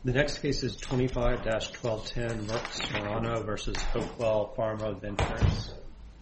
The next case is 25-1210 Merck Serono v. Hopewell Pharma Ventures.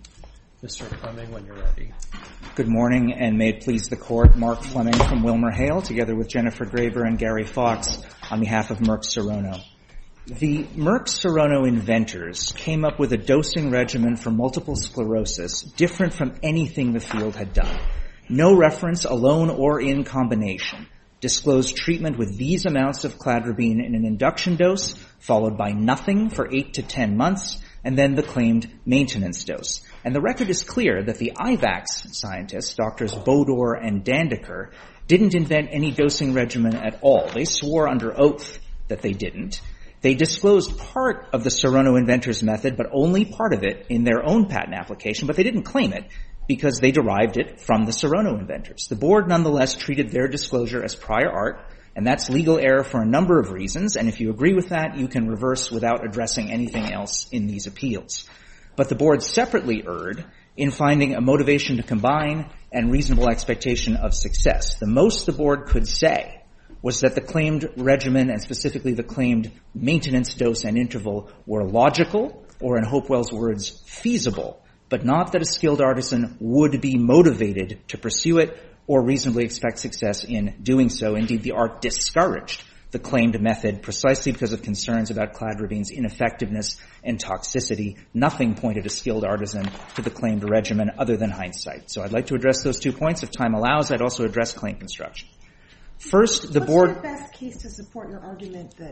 Mr. Fleming, when you're ready. Good morning, and may it please the Court, Mark Fleming from WilmerHale, together with Jennifer Graver and Gary Fox, on behalf of Merck Serono. The Merck Serono inventors came up with a dosing regimen for multiple sclerosis different from anything the field had done. No reference, alone or in combination, disclosed treatment with these amounts of cladribine in an induction dose, followed by nothing for 8 to 10 months, and then the claimed maintenance dose. And the record is clear that the IVAX scientists, Drs. Bodor and Dandeker, didn't invent any dosing regimen at all. They swore under oath that they didn't. They disclosed part of the Serono inventors' method, but only part of it in their own patent application, but they didn't claim it because they derived it from the Serono inventors. The board nonetheless treated their disclosure as prior art, and that's legal error for a number of reasons, and if you agree with that, you can reverse without addressing anything else in these appeals. But the board separately erred in finding a motivation to combine and reasonable expectation of success. The most the board could say was that the claimed regimen, and specifically the claimed maintenance dose and interval, were logical, or in Hopewell's words, feasible, but not that a skilled artisan would be motivated to pursue it or reasonably expect success in doing so. Indeed, the art discouraged the claimed method precisely because of concerns about cladribine's ineffectiveness and toxicity. Nothing pointed a skilled artisan to the claimed regimen other than hindsight. So I'd like to address those 2 points. If time allows, I'd also address claim construction. First, the board... What's the best case to support your argument that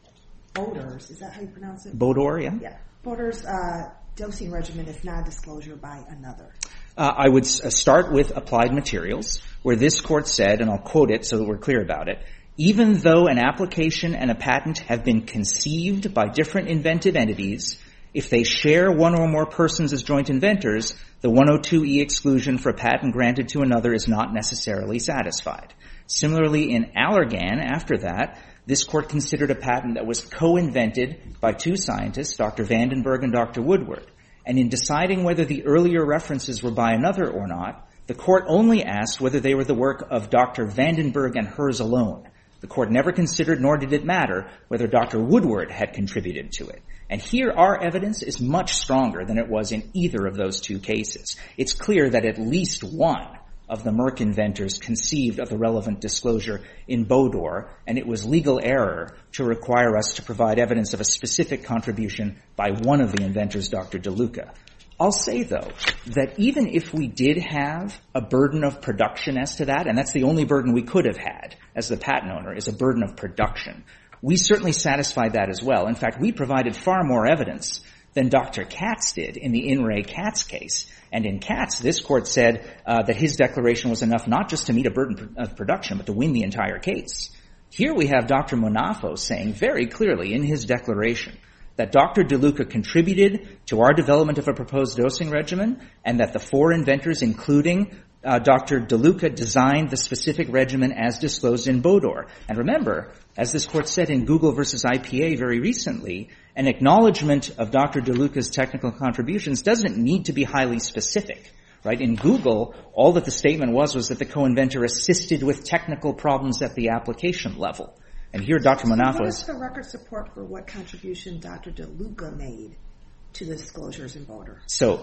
Bodor's, is that how you pronounce it? Bodor, yeah. Yeah. Bodor's dosing regimen is not a disclosure by another. I would start with applied materials, where this court said, and I'll quote it so that we're clear about it, even though an application and a patent have been conceived by different inventive entities, if they share one or more persons as joint inventors, the 102E exclusion for a patent granted to another is not necessarily satisfied. Similarly, in Allergan, after that, this court considered a patent that was co-invented by 2 scientists, Dr. Vandenberg and Dr. Woodward. And in deciding whether the earlier references were by another or not, the court only asked whether they were the work of Dr. Vandenberg and hers alone. The court never considered, nor did it matter, whether Dr. Woodward had contributed to it. And here our evidence is much stronger than it was in either of those 2 cases. It's clear that at least one of the Merck inventors conceived of the relevant disclosure in Bodor, and it was legal error to require us to provide evidence of a specific contribution by one of the inventors, Dr. DeLuca. I'll say, though, that even if we did have a burden of production as to that, and that's the only burden we could have had as the patent owner, is a burden of production, we certainly satisfied that as well. In fact, we provided far more evidence than Dr. Katz did in the In re Katz case. And in Katz, this court said that his declaration was enough not just to meet a burden of production, but to win the entire case. Here we have Dr. Monafo saying very clearly in his declaration that Dr. DeLuca contributed to our development of a proposed dosing regimen, and that the 4 inventors, including Dr. DeLuca, designed the specific regimen as disclosed in Bodor. And remember, as this court said in Google versus IPA very recently, an acknowledgement of Dr. DeLuca's technical contributions doesn't need to be highly specific, right? In Google, all that the statement was that the co-inventor assisted with technical problems at the application level. And here Dr. Monafo... What is the record support for what contribution Dr. DeLuca made to the disclosures in Bodor? So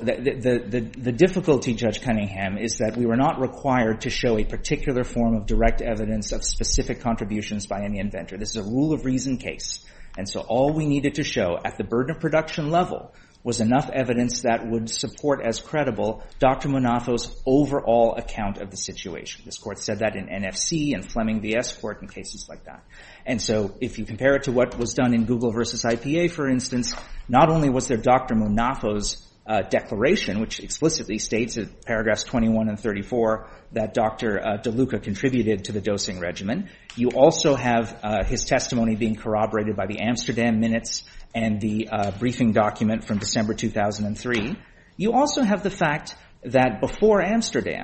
the difficulty, Judge Cunningham, is that we were not required to show a particular form of direct evidence of specific contributions by any inventor. This is a rule of reason case. And so all we needed to show at the burden of production level was enough evidence that would support as credible Dr. Monafo's overall account of the situation. This court said that in NFC and Fleming v. Escort and cases like that. And so if you compare it to what was done in Google versus IPA, for instance, not only was there Dr. Monafo's declaration, which explicitly states in paragraphs 21 and 34 that Dr. DeLuca contributed to the dosing regimen. You also have his testimony being corroborated by the Amsterdam minutes and the briefing document from December 2003. You also have the fact that before Amsterdam,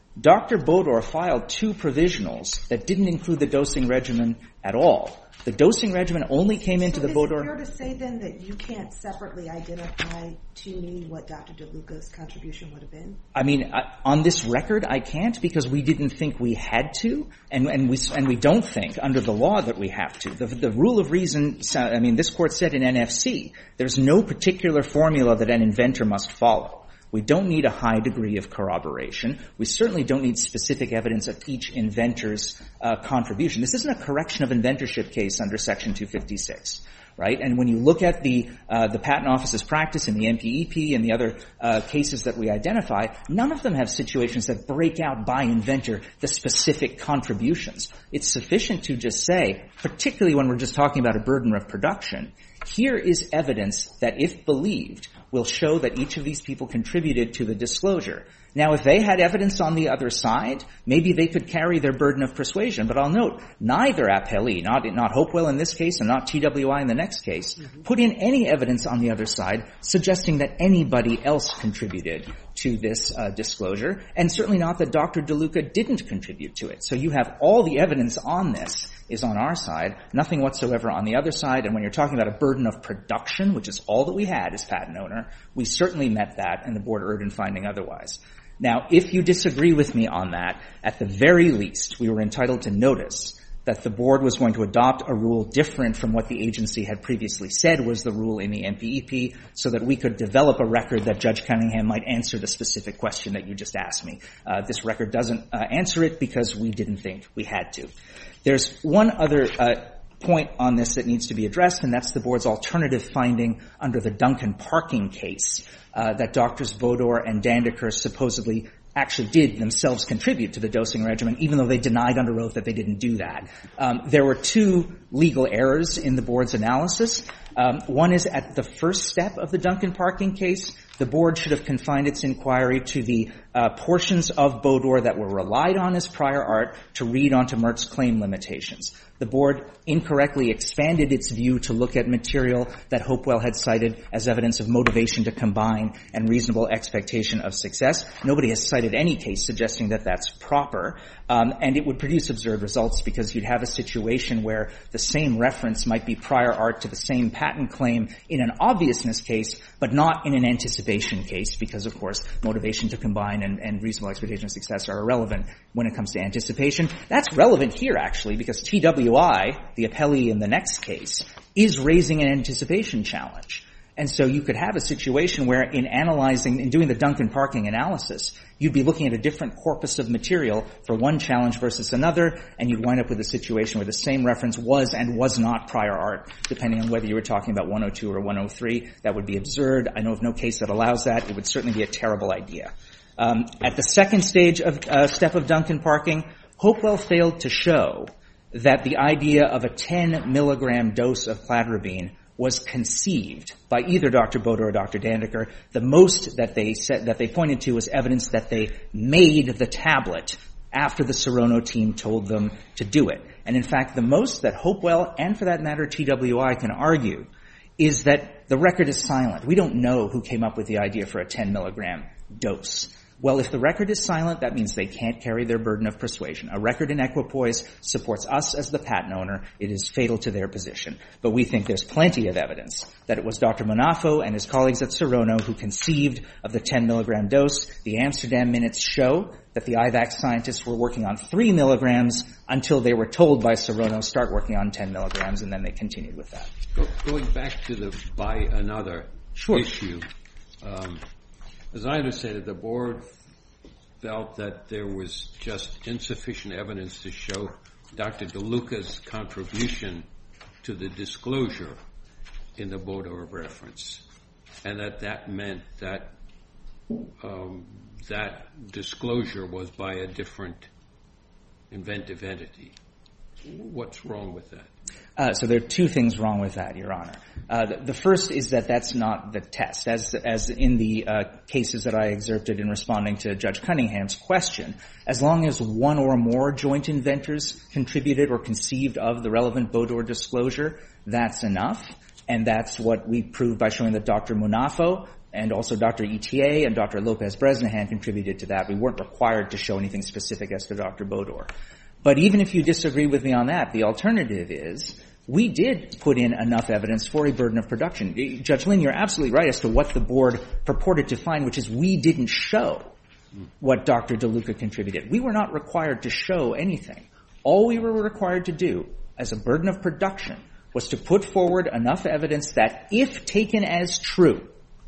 Dr. Bodor filed 2 provisionals that didn't include the dosing regimen at all. The dosing regimen only came into the Bodor... Is it fair to say then that you can't separately identify to me what Dr. DeLuca's contribution would have been? I mean, on this record, I can't because we didn't think we had to, and we don't think under the law that we have to. The rule of reason, I mean, this court said in NFC, there's no particular formula that an inventor must follow. We don't need a high degree of corroboration. We certainly don't need specific evidence of each inventor's contribution. This isn't a correction of inventorship case under Section 256, right? And when you look at the Patent Office's practice in the MPEP and the other cases that we identify, none of them have situations that break out by inventor the specific contributions. It's sufficient to just say, particularly when we're just talking about a burden of production, here is evidence that, if believed, will show that each of these people contributed to the disclosure. Now, if they had evidence on the other side, maybe they could carry their burden of persuasion. But I'll note, neither appellee, not Hopewell in this case and not TWI in the next case, put in any evidence on the other side suggesting that anybody else contributed to this disclosure, and certainly not that Dr. DeLuca didn't contribute to it. So you have all the evidence on this is on our side, nothing whatsoever on the other side. And when you're talking about a burden of production, which is all that we had as patent owner, we certainly met that, and the board erred in finding otherwise. Now, if you disagree with me on that, at the very least, we were entitled to notice that the board was going to adopt a rule different from what the agency had previously said was the rule in the MPEP, so that we could develop a record that Judge Cunningham might answer the specific question that you just asked me. This record doesn't answer it because we didn't think we had to. There's one other point on this that needs to be addressed, and that's the board's alternative finding under the Duncan parking case, that Drs. Bodor and Dandeker supposedly actually did themselves contribute to the dosing regimen, even though they denied under oath that they didn't do that. There were 2 legal errors in the board's analysis. One is at the first step of the Duncan parking case, the board should have confined its inquiry to the portions of Bodor that were relied on as prior art to read onto Merck's claim limitations. The board incorrectly expanded its view to look at material that Hopewell had cited as evidence of motivation to combine and reasonable expectation of success. Nobody has cited any case suggesting that that's proper, and it would produce absurd results because you'd have a situation where the same reference might be prior art to the same patent claim in an obviousness case, but not in an anticipation case because, of course, motivation to combine and reasonable expectation of success are irrelevant when it comes to anticipation. That's relevant here, actually, because TWI, the appellee in the next case, is raising an anticipation challenge. And so you could have a situation where in analyzing and doing the Duncan parking analysis, you'd be looking at a different corpus of material for one challenge versus another, and you'd wind up with a situation where the same reference was and was not prior art, depending on whether you were talking about 102 or 103. That would be absurd. I know of no case that allows that. It would certainly be a terrible idea. At the second stage of step of Duncan parking, Hopewell failed to show that the idea of a 10 milligram dose of cladribine was conceived by either Dr. Bodor or Dr. Dandeker. The most that they said that they pointed to was evidence that they made the tablet after the Serono team told them to do it. And in fact, the most that Hopewell and, for that matter, TWI can argue is that the record is silent. We don't know who came up with the idea for a 10 milligram dose. Well, if the record is silent, that means they can't carry their burden of persuasion. A record in equipoise supports us as the patent owner. It is fatal to their position. But we think there's plenty of evidence that it was Dr. Monafo and his colleagues at Serono who conceived of the 10 milligram dose. The Amsterdam minutes show that the IVAC scientists were working on 3 milligrams until they were told by Serono, start working on 10 milligrams, and then they continued with that. Going back to the by another issue, as I understand it, the board felt that there was just insufficient evidence to show Dr. DeLuca's contribution to the disclosure in the Bodor reference, and that meant that that disclosure was by a different inventive entity. What's wrong with that? So there are 2 things wrong with that, Your Honor. The first is that that's not the test. As in the cases that I excerpted in responding to Judge Cunningham's question, as long as one or more joint inventors contributed or conceived of the relevant Bodor disclosure, that's enough. And that's what we proved by showing that Dr. Monafo and also Dr. ETA and Dr. Lopez-Bresnahan contributed to that. We weren't required to show anything specific as to Dr. Bodor. But even if you disagree with me on that, the alternative is we did put in enough evidence for a burden of production. Judge Lynn, you're absolutely right as to what the board purported to find, which is we didn't show what Dr. DeLuca contributed. We were not required to show anything. All we were required to do as a burden of production was to put forward enough evidence that, if taken as true,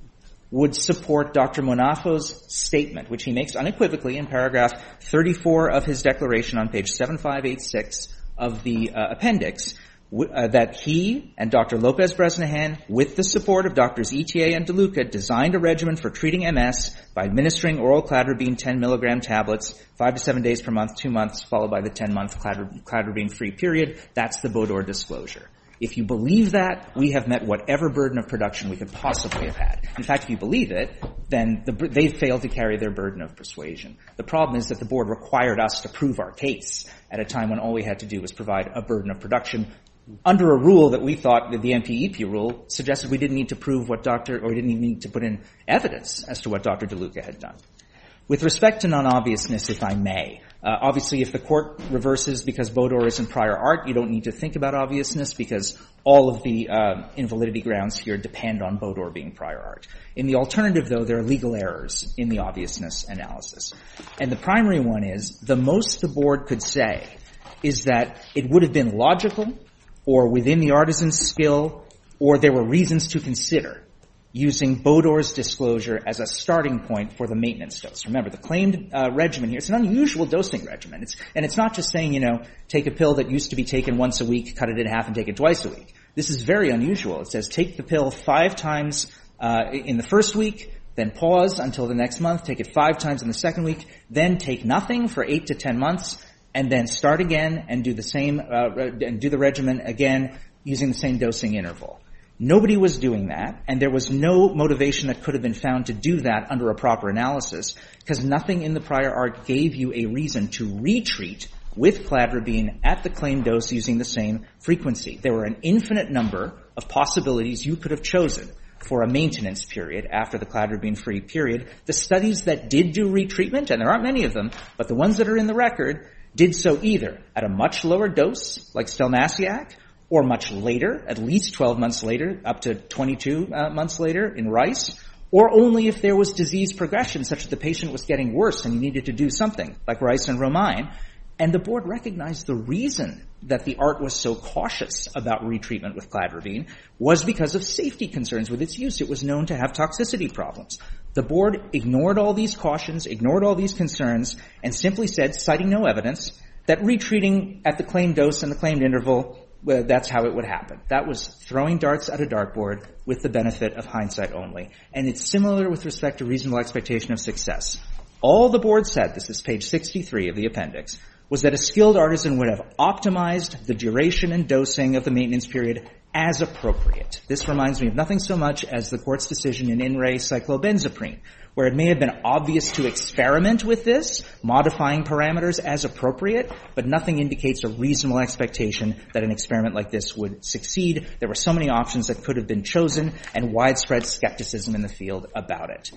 would support Dr. Monafo's statement, which he makes unequivocally in paragraph 34 of his declaration on page 7586 of the appendix, that he and Dr. Lopez-Bresnahan, with the support of Drs. ETA and DeLuca, designed a regimen for treating MS by administering oral cladribine 10 milligram tablets 5 to 7 days per month, 2 months, followed by the 10-month cladribine-free period. That's the Bodor disclosure. If you believe that, we have met whatever burden of production we could possibly have had. In fact, if you believe it, then they failed to carry their burden of persuasion. The problem is that the board required us to prove our case at a time when all we had to do was provide a burden of production under a rule that we thought, the MPEP rule, suggested we didn't need to prove we didn't even need to put in evidence as to what Dr. DeLuca had done. With respect to non-obviousness, if I may, obviously if the court reverses because Bodor is in prior art, you don't need to think about obviousness because all of the invalidity grounds here depend on Bodor being prior art. In the alternative, though, there are legal errors in the obviousness analysis. And the primary one is the most the board could say is that it would have been logical or within the artisan's skill or there were reasons to consider using Bodor's disclosure as a starting point for the maintenance dose. Remember, the claimed regimen here, it's an unusual dosing regimen. It's not just saying, take a pill that used to be taken once a week, cut it in half, and take it twice a week. This is very unusual. It says take the pill 5 times in the first week, then pause until the next month, take it 5 times in the second week, then take nothing for 8 to 10 months, and then start again and do the same, and do the regimen again using the same dosing interval. Nobody was doing that, and there was no motivation that could have been found to do that under a proper analysis because nothing in the prior art gave you a reason to retreat with cladribine at the claimed dose using the same frequency. There were an infinite number of possibilities you could have chosen for a maintenance period after the cladribine-free period. The studies that did do retreatment, and there aren't many of them, but the ones that are in the record did so either at a much lower dose, like Stelmasiak, or much later, at least 12 months later, up to 22 months later in Rice, or only if there was disease progression such that the patient was getting worse and you needed to do something, like Rice and Romine. And the board recognized the reason that the art was so cautious about retreatment with cladribine was because of safety concerns with its use. It was known to have toxicity problems. The board ignored all these cautions, ignored all these concerns, and simply said, citing no evidence, that retreating at the claimed dose and the claimed interval, well, that's how it would happen. That was throwing darts at a dartboard with the benefit of hindsight only. And it's similar with respect to reasonable expectation of success. All the board said, this is page 63 of the appendix, was that a skilled artisan would have optimized the duration and dosing of the maintenance period as appropriate. This reminds me of nothing so much as the court's decision in In Re cyclobenzaprine, where it may have been obvious to experiment with this, modifying parameters as appropriate, but nothing indicates a reasonable expectation that an experiment like this would succeed. There were so many options that could have been chosen and widespread skepticism in the field about it.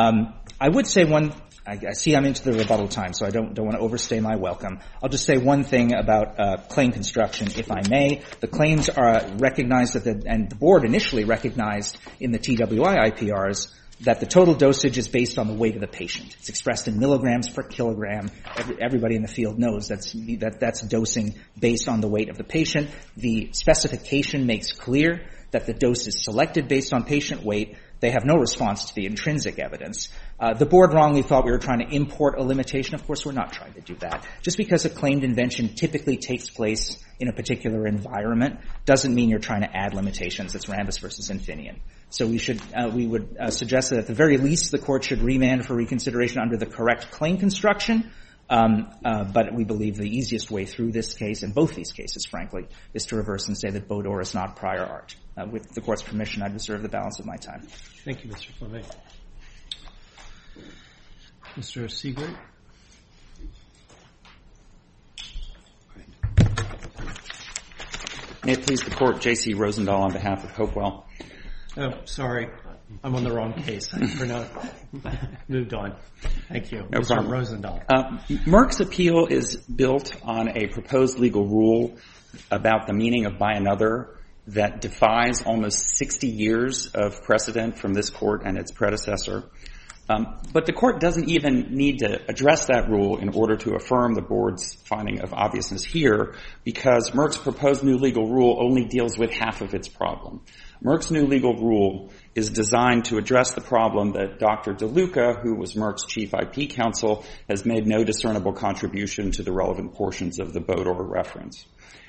I would say I see I'm into the rebuttal time, so I don't want to overstay my welcome. I'll just say one thing about claim construction, if I may. The claims are recognized and the board initially recognized in the TWI IPRs that the total dosage is based on the weight of the patient. It's expressed in milligrams per kilogram. Everybody in the field knows that's dosing based on the weight of the patient. The specification makes clear that the dose is selected based on patient weight. They have no response to the intrinsic evidence. The board wrongly thought we were trying to import a limitation. Of course, we're not trying to do that. Just because a claimed invention typically takes place in a particular environment doesn't mean you're trying to add limitations. It's Rambus versus Infineon. So we would suggest that at the very least the court should remand for reconsideration under the correct claim construction. But we believe the easiest way through this case, and both these cases, frankly, is to reverse and say that Bodor is not prior art. With the court's permission, I'd reserve the balance of my time. Thank you, Mr. Fleming. Mr. Siegert. May it please the Court, J.C. Rosendahl on behalf of Hopewell. Oh, sorry. I'm on the wrong case. Moved on. Thank you. No Mr. problem. Rosendahl. Merck's appeal is built on a proposed legal rule about the meaning of by another that defies almost 60 years of precedent from this court and its predecessor. But the court doesn't even need to address that rule in order to affirm the board's finding of obviousness here, because Merck's proposed new legal rule only deals with half of its problem. Merck's new legal rule is designed to address the problem that Dr. DeLuca, who was Merck's chief IP counsel, has made no discernible contribution to the relevant portions of the Bodor reference.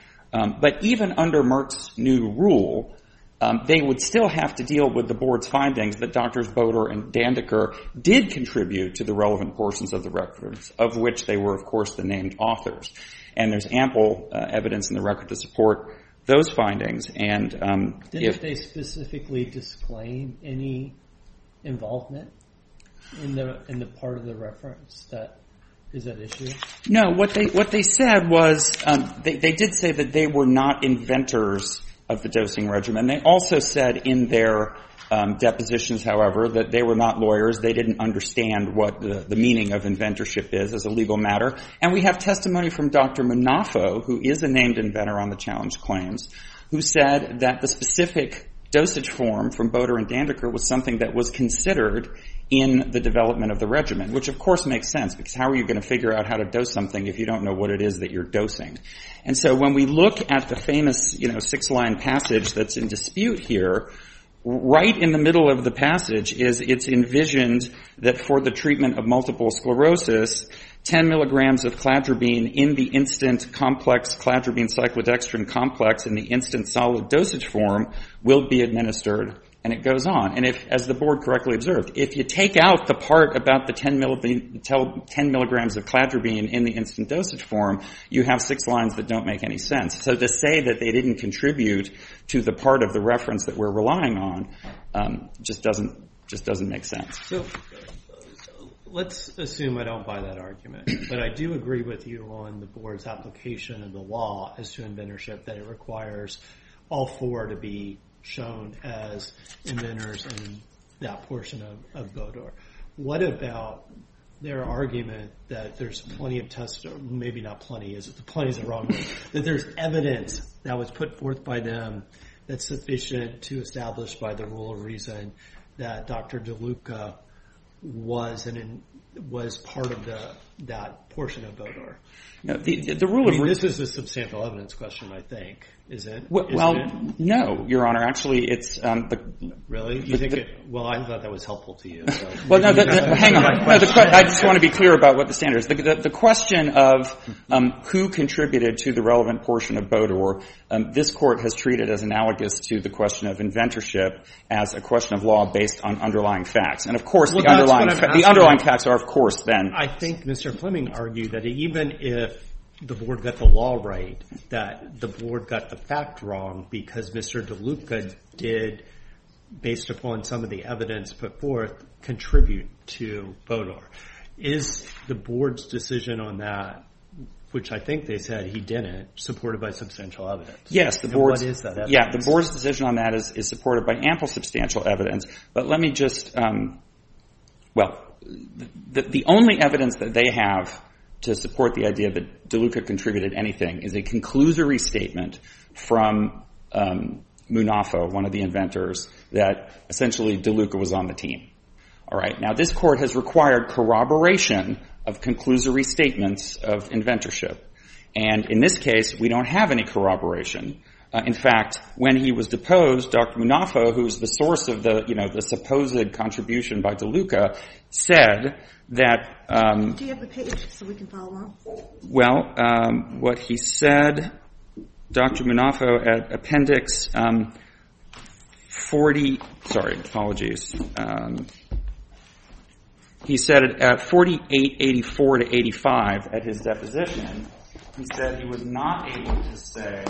But even under Merck's new rule, they would still have to deal with the board's findings that Drs. Bodor and Dandeker did contribute to the relevant portions of the reference, of which they were, of course, the named authors. And there's ample evidence in the record to support those findings. And didn't they specifically disclaim any involvement in the part of the reference that is at issue? No, what they said was they did say that they were not inventors of the dosing regimen. They also said in their depositions, however, that they were not lawyers. They didn't understand what the meaning of inventorship is as a legal matter. And we have testimony from Dr. Munafo, who is a named inventor on the challenge claims, who said that the specific dosage form from Bodor and Dandeker was something that was considered in the development of the regimen, which of course makes sense, because how are you going to figure out how to dose something if you don't know what it is that you're dosing? And so when we look at the famous, 6-line passage that's in dispute here, right in the middle of the passage it's envisioned that for the treatment of multiple sclerosis, 10 milligrams of cladribine in the instant complex cladribine cyclodextrin complex in the instant solid dosage form will be administered. And it goes on. And if, as the board correctly observed, if you take out the part about the 10 milligrams of cladribine in the instant dosage form, you have 6 lines that don't make any sense. So to say that they didn't contribute to the part of the reference that we're relying on just doesn't make sense. So let's assume I don't buy that argument, but I do agree with you on the board's application of the law as to inventorship, that it requires all 4 to be shown as inventors in that portion of Bodor. What about their argument that there's plenty of maybe not plenty, plenty is the wrong word, that there's evidence that was put forth by them that's sufficient to establish by the rule of reason that Dr. DeLuca was part of that portion of Bodor? No, the rule of this is a substantial evidence question, I think. Is it? No, Your Honor. Actually, it's really. You think it? Well, I thought that was helpful to you. So. Well, no. Hang on. No, I just want to be clear about what the standard is. The question of who contributed to the relevant portion of Bodor, this court has treated as analogous to the question of inventorship as a question of law based on underlying facts. And of course, the underlying facts are, of course, then. I think Mr. Fleming argued that even if the board got the law right, that the board got the fact wrong because Mr. DeLuca did, based upon some of the evidence put forth, contribute to Bodor. Is the board's decision on that, which I think they said he didn't, supported by substantial evidence? Yes, the board's. What is that evidence? Yeah, the board's decision on that is supported by ample substantial evidence. But let me just, the only evidence that they have to support the idea that DeLuca contributed anything is a conclusory statement from Munafo, one of the inventors, that essentially DeLuca was on the team. All right. Now, this court has required corroboration of conclusory statements of inventorship. And in this case, we don't have any corroboration. In fact, when he was deposed, Dr. Munafo, who's the source of the supposed contribution by DeLuca, said that. Do you have the page so we can follow along? Well, what he said, Dr. Munafo, at appendix 40. Sorry, apologies. He said it at 4884 to 85 at his deposition. He said he was not able to say.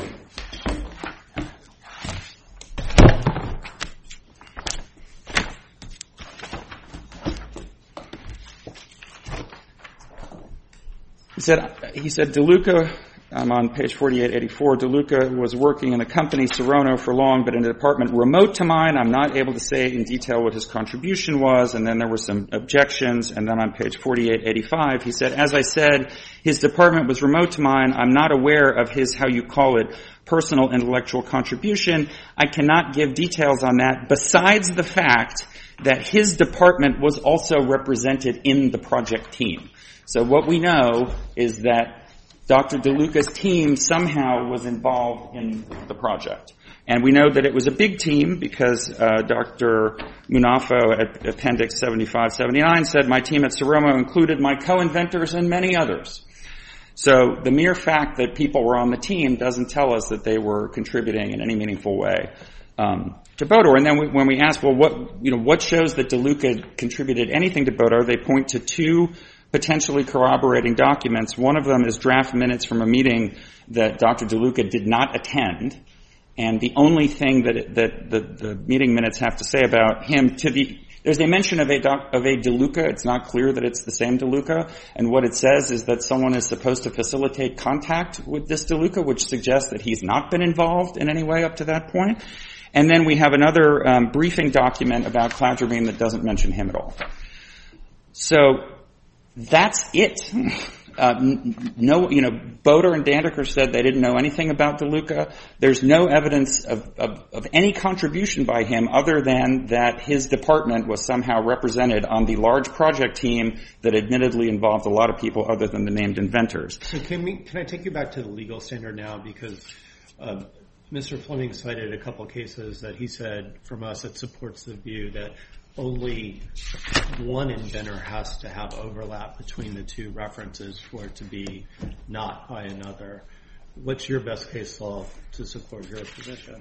He said DeLuca I'm on page 4884. DeLuca was working in the company Serono for long, but in a department remote to mine. I'm not able to say in detail what his contribution was. And then there were some objections. And then on page 4885, he said, as I said, his department was remote to mine. I'm not aware of his, how you call it, personal intellectual contribution. I cannot give details on that besides the fact that his department was also represented in the project team. So what we know is that Dr. DeLuca's team somehow was involved in the project. And we know that it was a big team because Dr. Munafo at Appendix 7579 said, my team at Serono included my co-inventors and many others. So the mere fact that people were on the team doesn't tell us that they were contributing in any meaningful way to Bodor. And then when we ask, well, what shows that DeLuca contributed anything to Bodor, they point to two potentially corroborating documents. One of them is draft minutes from a meeting that Dr. DeLuca did not attend. And the only thing that the meeting minutes have to say about him there's a mention of a DeLuca. It's not clear that it's the same DeLuca. And what it says is that someone is supposed to facilitate contact with this DeLuca, which suggests that he's not been involved in any way up to that point. And then we have another briefing document about cladribine that doesn't mention him at all. So that's it. Bodor and Dandeker said they didn't know anything about DeLuca. There's no evidence of any contribution by him other than that his department was somehow represented on the large project team that admittedly involved a lot of people other than the named inventors. So can I take you back to the legal standard now? Because Mr. Fleming cited a couple cases that he said from us that supports the view that only one inventor has to have overlap between the two references for it to be not by another. What's your best case law to support your position?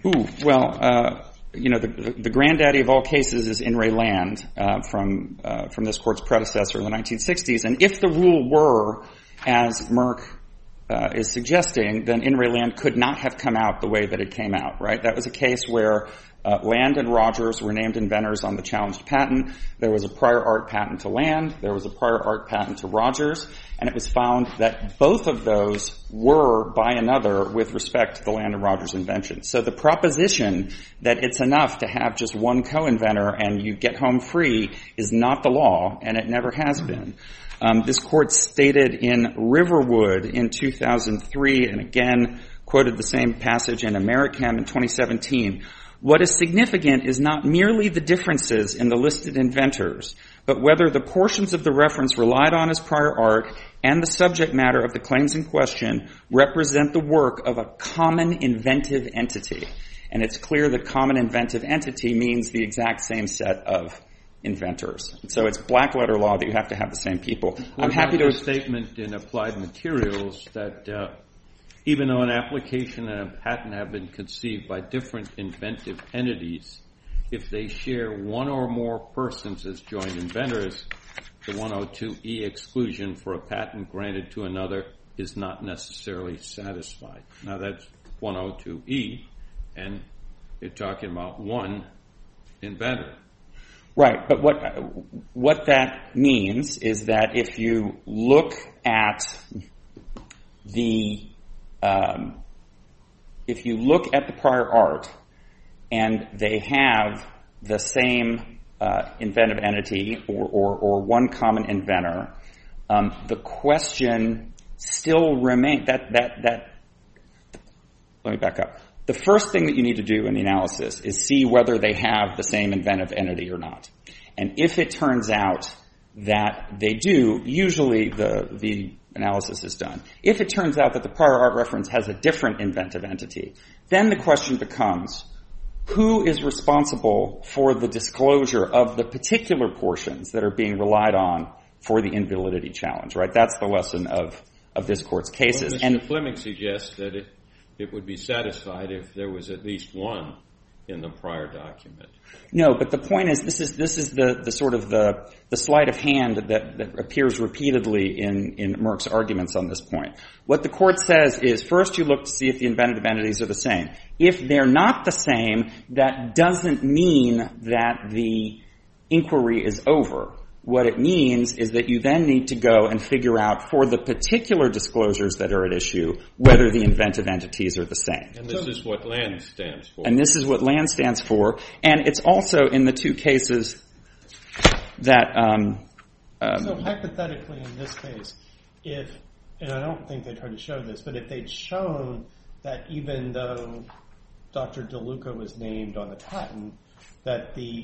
The granddaddy of all cases is In re Land from this court's predecessor in the 1960s. And if the rule were, as Merck is suggesting, then In re Land could not have come out the way that it came out, right? That was a case where Land and Rogers were named inventors on the challenged patent. There was a prior art patent to Land. There was a prior art patent to Rogers. And it was found that both of those were by another with respect to the Land and Rogers invention. So the proposition that it's enough to have just one co-inventor and you get home free is not the law, and it never has been. This court stated in Riverwood in 2003, and again quoted the same passage in Americam in 2017, what is significant is not merely the differences in the listed inventors, but whether the portions of the reference relied on as prior art and the subject matter of the claims in question represent the work of a common inventive entity. And it's clear that common inventive entity means the exact same set of inventors. So it's black letter law that you have to have the same people. I'm happy to... a statement in Applied Materials that even though an application and a patent have been conceived by different inventive entities, if they share one or more persons as joint inventors, the 102E exclusion for a patent granted to another is not necessarily satisfied. Now that's 102E, and you're talking about one inventor. Right, but what that means is that if you look at the prior art and they have the same inventive entity or one common inventor, the question still remains that let me back up. The first thing that you need to do in the analysis is see whether they have the same inventive entity or not. And if it turns out that they do, usually the analysis is done. If it turns out that the prior art reference has a different inventive entity, then the question becomes, who is responsible for the disclosure of the particular portions that are being relied on for the invalidity challenge, right? That's the lesson of this court's cases. Well, Mr. Fleming suggests that it would be satisfied if there was at least one in the prior document. No, but the point is this is the sort of the sleight of hand that appears repeatedly in Merck's arguments on this point. What the court says is first you look to see if the inventive entities are the same. If they're not the same, that doesn't mean that the inquiry is over. what it means is that you then need to go and figure out for the particular disclosures that are at issue whether the inventive entities are the same. And this is what LAND stands for. And this is what LAND stands for. And it's also in the two cases that so hypothetically in this case, and I don't think they tried to show this, but if they'd shown that even though Dr. DeLuca was named on the patent, that the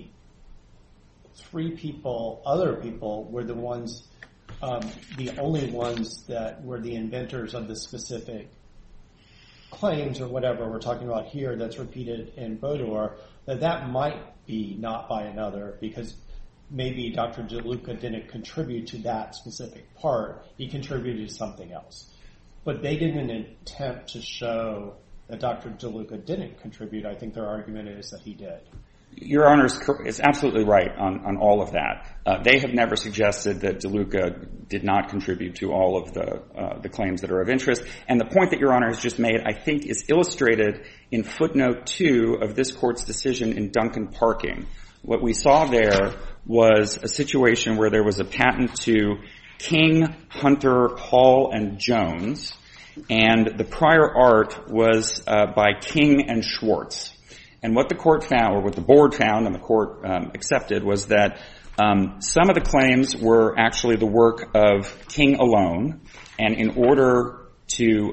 other people were the ones, the only ones that were the inventors of the specific claims or whatever we're talking about here that's repeated in Bodor, that might be not by another because maybe Dr. DeLuca didn't contribute to that specific part. He contributed to something else. But they didn't attempt to show that Dr. DeLuca didn't contribute. I think their argument is that he did. Your Honor is absolutely right on all of that. They have never suggested that DeLuca did not contribute to all of the claims that are of interest. And the point that Your Honor has just made, I think, is illustrated in footnote 2 of this Court's decision in Duncan Parking. What we saw there was a situation where there was a patent to King, Hunter, Hall, and Jones, and the prior art was by King and Schwartz. And what the Court found, or what the Board found and the Court accepted, was that some of the claims were actually the work of King alone, and in order to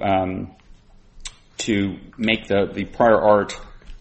make the prior art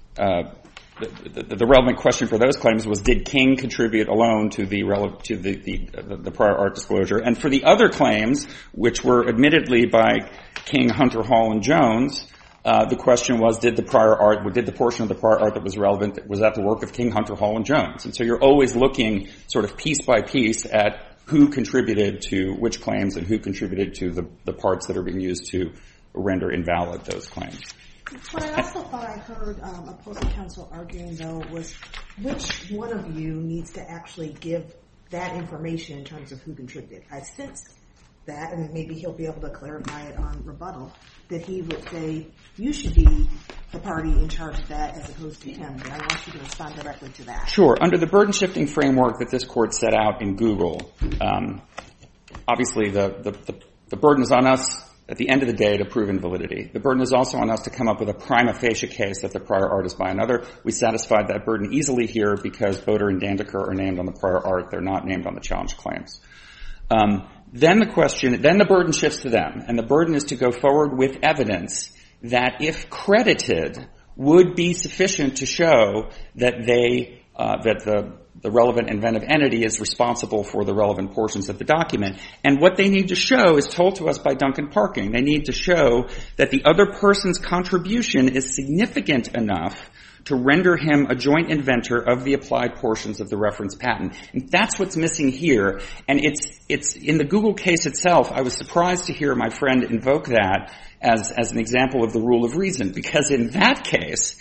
the relevant question for those claims was, did King contribute alone to the prior art disclosure? And for the other claims, which were admittedly by King, Hunter, Hall, and Jones, the question was, did the portion of the prior art that was relevant, was that the work of King, Hunter, Hall, and Jones? And so you're always looking sort of piece by piece at who contributed to which claims and who contributed to the parts that are being used to render invalid those claims. What I also thought I heard opposing counsel arguing, though, was which one of you needs to actually give that information in terms of who contributed. I sensed that, and maybe he'll be able to clarify it on rebuttal, that he would say, you should be the party in charge of that as opposed to him. But I want you to respond directly to that. Sure. Under the burden-shifting framework that this Court set out in Google, obviously the burden is on us at the end of the day to prove invalidity. The burden is also on us to come up with a prima facie case that the prior art is by another. We satisfied that burden easily here because Boder and Dandeker are named on the prior art. They're not named on the challenge claims. Then the burden shifts to them, and the burden is to go forward with evidence that, if credited, would be sufficient to show that the relevant inventive entity is responsible for the relevant portions of the document. And what they need to show is told to us by Duncan Parking. They need to show that the other person's contribution is significant enough to render him a joint inventor of the applied portions of the reference patent. And that's what's missing here. And it's in the Google case itself, I was surprised to hear my friend invoke that as an example of the rule of reason, because in that case,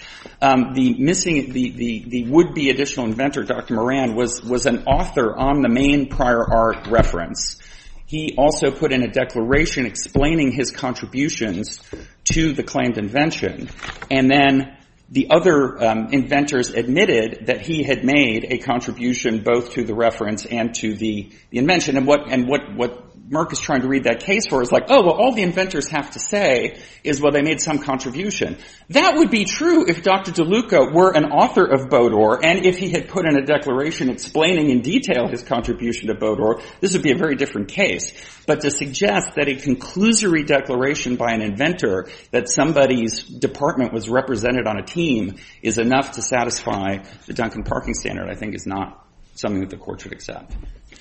the would-be additional inventor, Dr. Moran, was an author on the main prior art reference. He also put in a declaration explaining his contributions to the claimed invention, and then the other inventors admitted that he had made a contribution both to the reference and to the invention. And what Merck is trying to read that case for is like, oh, well, all the inventors have to say is, well, they made some contribution. That would be true if Dr. DeLuca were an author of Bodor, and if he had put in a declaration explaining in detail his contribution to Bodor, this would be a very different case. But to suggest that a conclusory declaration by an inventor that somebody's department was represented on a team is enough to satisfy the Duncan Parking standard, I think, is not something that the Court should accept.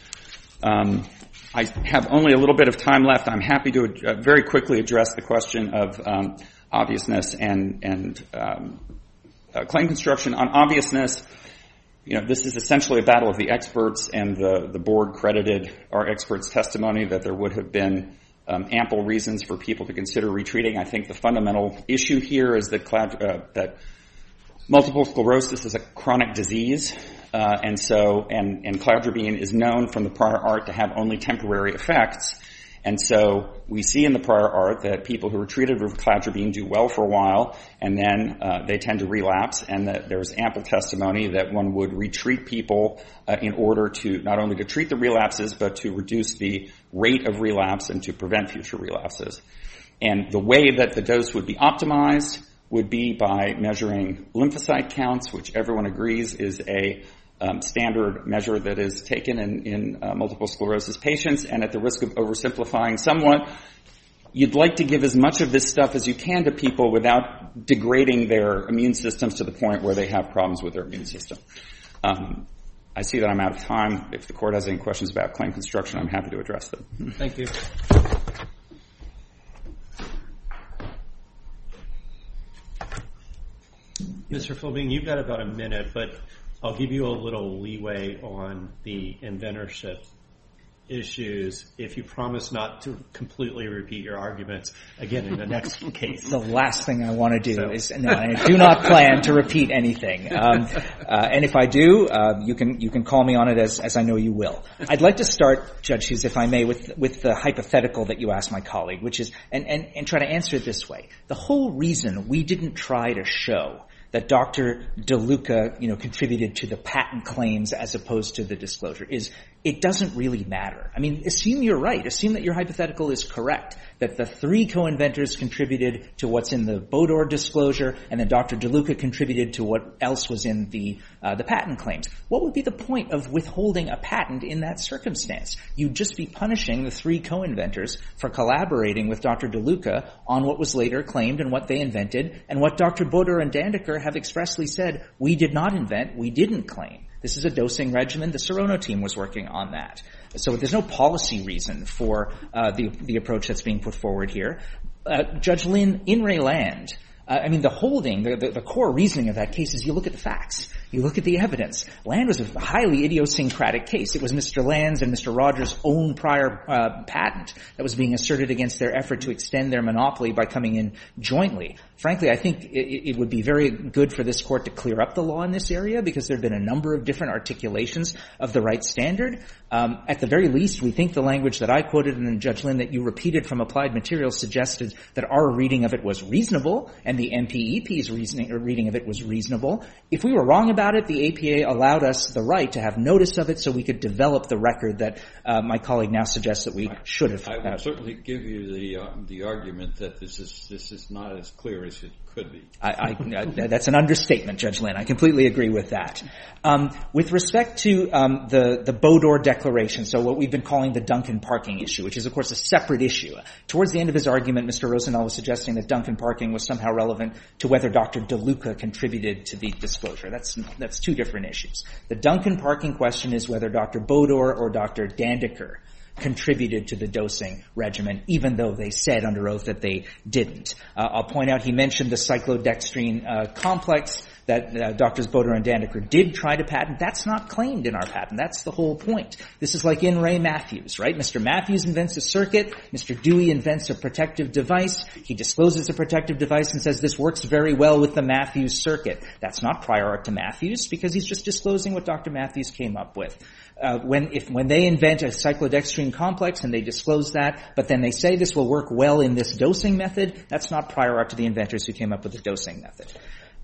I have only a little bit of time left. I'm happy to very quickly address the question of obviousness and claim construction. On obviousness, this is essentially a battle of the experts, and the Board credited our experts' testimony that there would have been ample reasons for people to consider retreating. I think the fundamental issue here is that multiple sclerosis is a chronic disease, and cladribine is known from the prior art to have only temporary effects. And so we see in the prior art that people who are treated with cladribine do well for a while, and then they tend to relapse, and that there's ample testimony that one would retreat people in order to not only to treat the relapses, but to reduce the rate of relapse and to prevent future relapses. And the way that the dose would be optimized would be by measuring lymphocyte counts, which everyone agrees is a standard measure that is taken in multiple sclerosis patients. And at the risk of oversimplifying somewhat, you'd like to give as much of this stuff as you can to people without degrading their immune systems to the point where they have problems with their immune system. I see that I'm out of time. If the court has any questions about claim construction, I'm happy to address them. Thank you. Mr. Philbin, you've got about a minute, but I'll give you a little leeway on the inventorship issues if you promise not to completely repeat your arguments again in the next case. The last thing I want to do is, no, I do not plan to repeat anything. And if I do, you can call me on it as I know you will. I'd like to start, Judge Hughes, if I may, with the hypothetical that you asked my colleague, which is, and try to answer it this way. The whole reason we didn't try to show that Dr. DeLuca, contributed to the patent claims as opposed to the disclosure is it doesn't really matter. I mean, assume you're right. Assume that your hypothetical is correct, that the 3 co-inventors contributed to what's in the Bodor disclosure, and then Dr. DeLuca contributed to what else was in the patent claims. What would be the point of withholding a patent in that circumstance? You'd just be punishing the 3 co-inventors for collaborating with Dr. DeLuca on what was later claimed and what they invented, and what Dr. Bodor and Dandeker have expressly said, we did not invent, we didn't claim. This is a dosing regimen. The Serono team was working on that. So there's no policy reason for the approach that's being put forward here. Judge Lynn, in Ray Land, the holding, the core reasoning of that case is you look at the facts. You look at the evidence. Land was a highly idiosyncratic case. It was Mr. Land's and Mr. Rogers' own prior patent that was being asserted against their effort to extend their monopoly by coming in jointly. Frankly, I think it would be very good for this court to clear up the law in this area because there have been a number of different articulations of the right standard. At the very least, we think the language that I quoted and then Judge Lynn that you repeated from Applied Materials suggested that our reading of it was reasonable and the MPEP's reading of it was reasonable. If we were wrong about it, the APA allowed us the right to have notice of it so we could develop the record that my colleague now suggests that we should have. I will certainly give you the argument that this is not as clear as it could be. That's an understatement, Judge Lynn. I completely agree with that. With respect to the Bodor declaration, so what we've been calling the Duncan parking issue, which is, of course, a separate issue. Towards the end of his argument, Mr. Rosendahl was suggesting that Duncan parking was somehow relevant to whether Dr. DeLuca contributed to the disclosure. That's 2 different issues. The Duncan parking question is whether Dr. Bodor or Dr. Dandeker contributed to the dosing regimen, even though they said under oath that they didn't. I'll point out he mentioned the cyclodextrine complex that Drs. Bodor and Dandeker did try to patent. That's not claimed in our patent. That's the whole point. This is like in Ray Matthews, right? Mr. Matthews invents a circuit. Mr. Dewey invents a protective device. He discloses a protective device and says this works very well with the Matthews circuit. That's not prior art to Matthews because he's just disclosing what Dr. Matthews came up with. When they invent a cyclodextrine complex and they disclose that, but then they say this will work well in this dosing method, that's not prior art to the inventors who came up with the dosing method.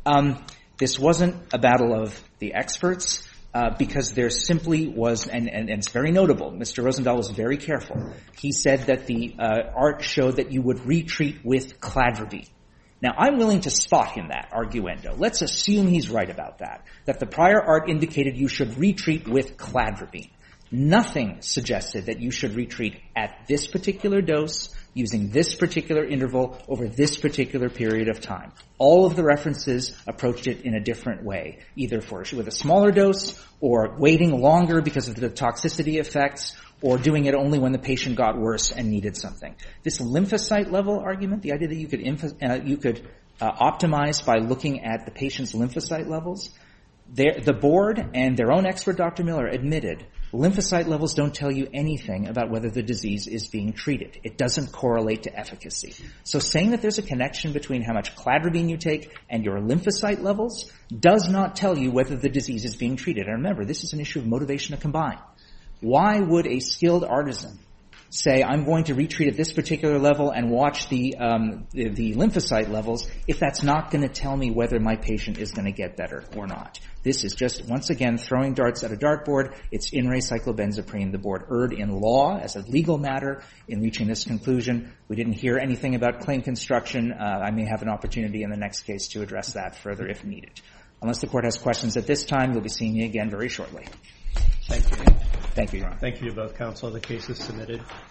This wasn't a battle of the experts because there simply was, and it's very notable, Mr. Rosendahl was very careful. He said that the art showed that you would retreat with cladribine. Now, I'm willing to spot him that arguendo. Let's assume he's right about that the prior art indicated you should retreat with cladribine. Nothing suggested that you should retreat at this particular dose, using this particular interval, over this particular period of time. All of the references approached it in a different way, either with a smaller dose, or waiting longer because of the toxicity effects, or doing it only when the patient got worse and needed something. This lymphocyte level argument, the idea that you could optimize by looking at the patient's lymphocyte levels, the board and their own expert, Dr. Miller, admitted lymphocyte levels don't tell you anything about whether the disease is being treated. It doesn't correlate to efficacy. So saying that there's a connection between how much cladribine you take and your lymphocyte levels does not tell you whether the disease is being treated. And remember, this is an issue of motivation to combine. Why would a skilled artisan say I'm going to retreat at this particular level and watch the lymphocyte levels if that's not going to tell me whether my patient is going to get better or not. This is just, once again, throwing darts at a dartboard. It's in re cyclobenzaprine. The board erred in law as a legal matter in reaching this conclusion. We didn't hear anything about claim construction. I may have an opportunity in the next case to address that further if needed. Unless the court has questions at this time, you'll be seeing me again very shortly. Thank you. Thank you, Your Honor. Thank you to both counsel. The case is submitted.